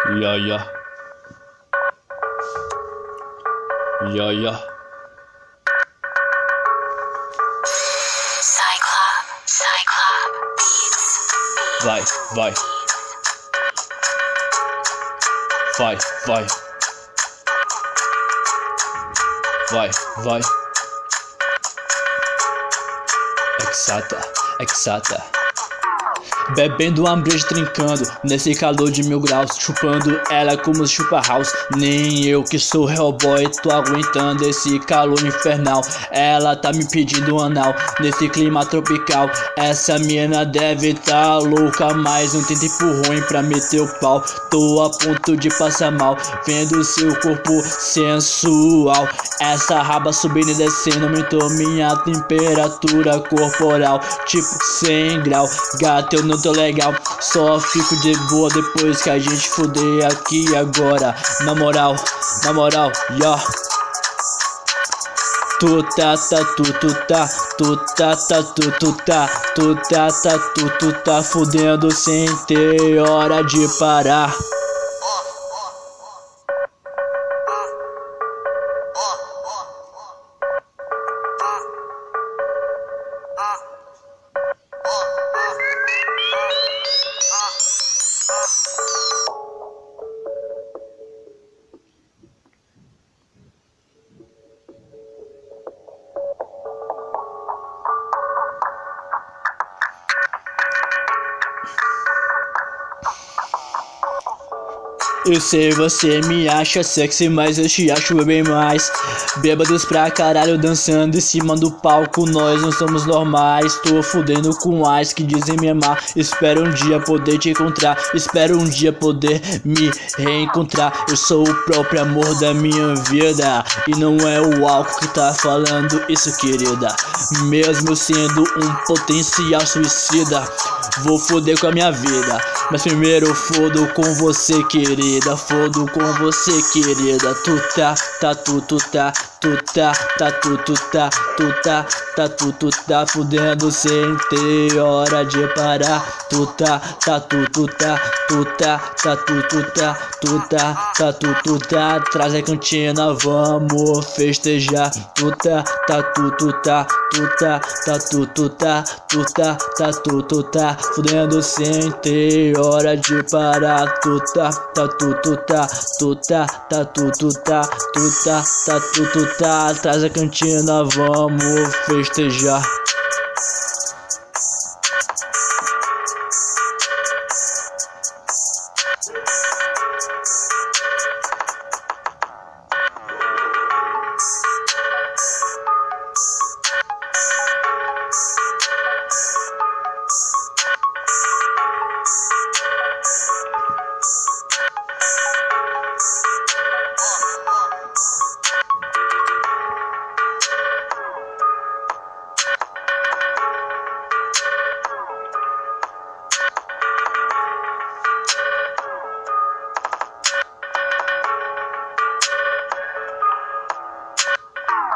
Yeah, yeah. Yeah, yeah. Cyclop Beats. Vai, vai. Vai, vai. Vai, vai. Exata. Bebendo Ambreja, trincando nesse calor de 1000 graus, chupando ela como chupa house. Nem eu que sou Hellboy tô aguentando esse calor infernal. Ela tá me pedindo anal nesse clima tropical. Essa mina deve tá louca, mas não tem tempo ruim pra meter o pau. Tô a ponto de passar mal vendo seu corpo sensual. Essa raba subindo e descendo aumentou minha temperatura corporal, tipo 100 graus. Gato, eu não tô legal, só fico de boa depois que a gente fuder aqui e agora. Na moral, yeah. Tu tá fudendo sem ter hora de parar. Eu sei, você me acha sexy, mas eu te acho bem mais. Bêbados pra caralho dançando em cima do palco, nós não somos normais. Tô fudendo com as que dizem me amar. Espero um dia poder te encontrar, espero um dia poder me reencontrar. Eu sou o próprio amor da minha vida, e não é o álcool que tá falando isso, querida. Mesmo sendo um potencial suicida, vou foder com a minha vida, mas primeiro eu fodo com você, querida. Fodo com você, querida. Tu tá fudendo sem ter hora de parar. Tu tá traz a cantina, vamos festejar. Tu tá fudendo sem ter hora de parar. Tu tá traz a cantina, vamos festejar.